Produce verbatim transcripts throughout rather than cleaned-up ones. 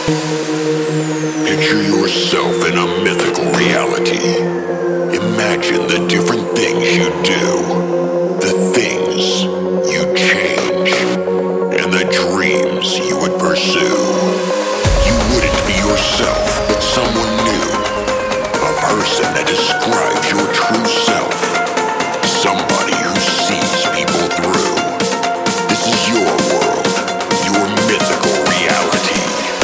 Picture yourself in a mythical reality. Imagine the different things you do, the things you change, and the dreams you would pursue. You wouldn't be yourself, but someone new. A person that describes your true self. Somebody who sees people through. This is your world, your mythical reality.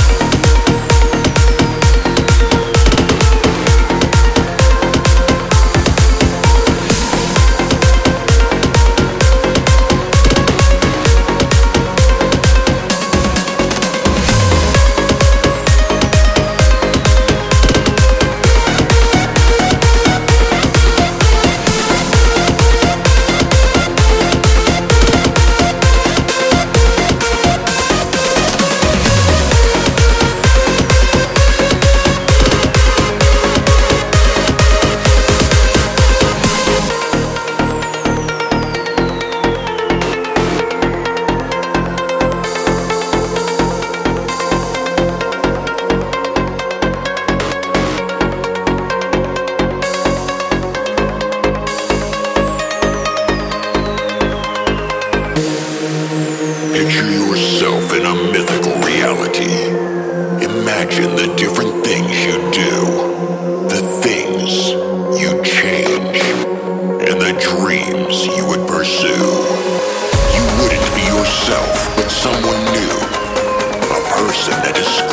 Picture yourself in a mythical reality. Imagine the different things you do, the things you change, and the dreams you would pursue. You wouldn't be yourself, but someone new. A person that is